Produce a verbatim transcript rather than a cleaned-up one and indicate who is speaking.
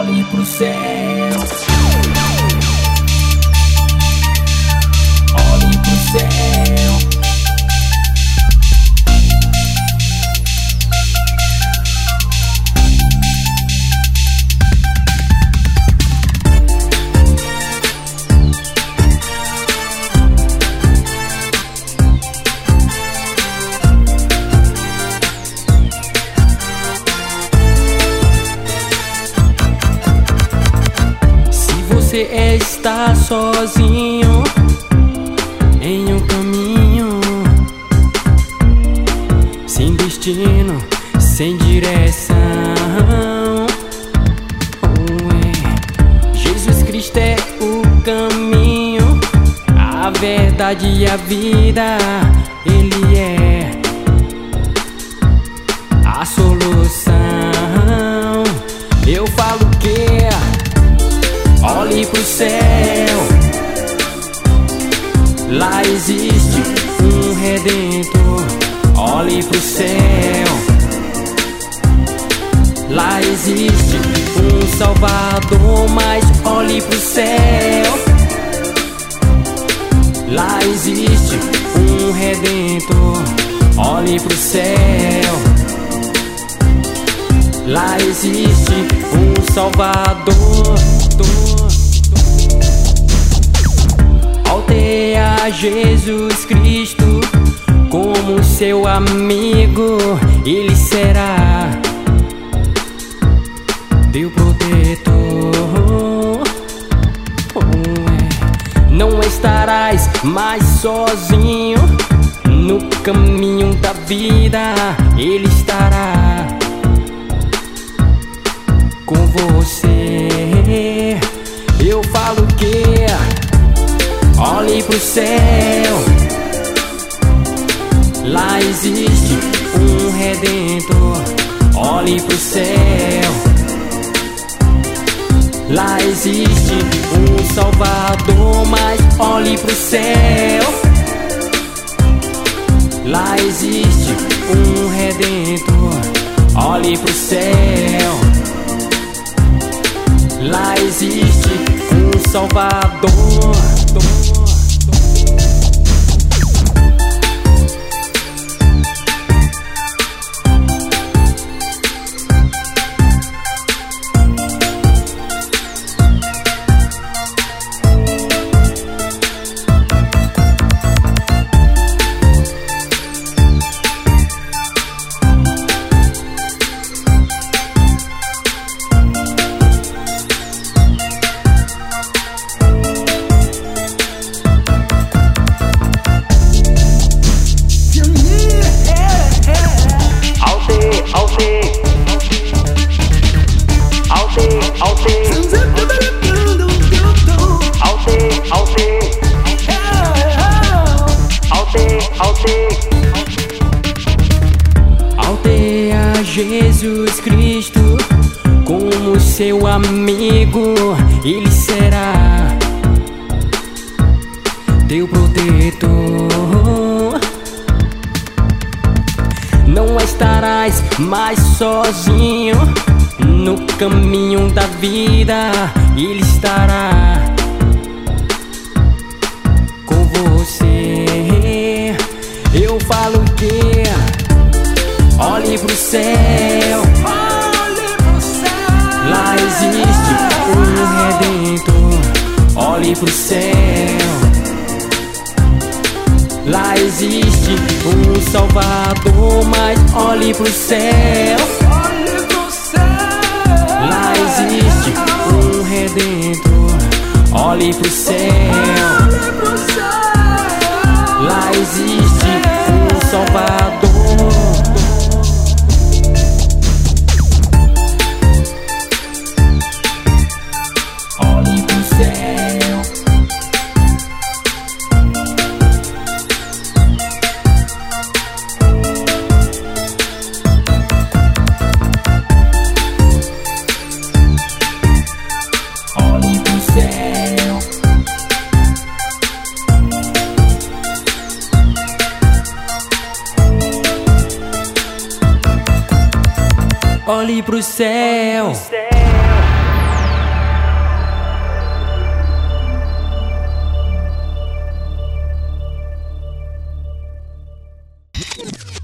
Speaker 1: olhe pro céu, olhe pro céu.
Speaker 2: Você está sozinho em um caminho, sem destino, sem direção. Oh, é. Jesus Cristo é o caminho, a verdade e a vida. Ele é a solução. Eu falo que olhe pro céu, lá existe um Redentor. Olhe pro céu, lá existe um Salvador. Mas olhe pro céu, lá existe um Redentor. Olhe pro céu, lá existe um Salvador. Alteia Jesus Cristo como seu amigo, Ele será teu protetor. Oh, é. Não estarás mais sozinho no caminho da vida, Ele estará com você. Eu falo que olhe pro céu, lá existe um Redentor. Olhe pro céu, lá existe um Salvador. Mas olhe pro céu, lá existe um Redentor. Olhe pro céu, lá existe um Salvador. Alteia Jesus Cristo como seu amigo, Ele será teu protetor. Não estarás mais sozinho no caminho da vida, Ele estará com você. Eu falo que olhe pro céu,
Speaker 1: Olhe pro céu,
Speaker 2: lá existe um Redentor. Olhe pro céu, lá existe um Salvador. Mas olhe pro céu,
Speaker 1: olhe pro céu,
Speaker 2: lá existe um Redentor. Olhe pro céu,
Speaker 1: olhe pro céu,
Speaker 2: lá existe um Salvador.
Speaker 1: olhe pro céu, olhe pro céu,
Speaker 2: Olhe pro céu,
Speaker 3: Música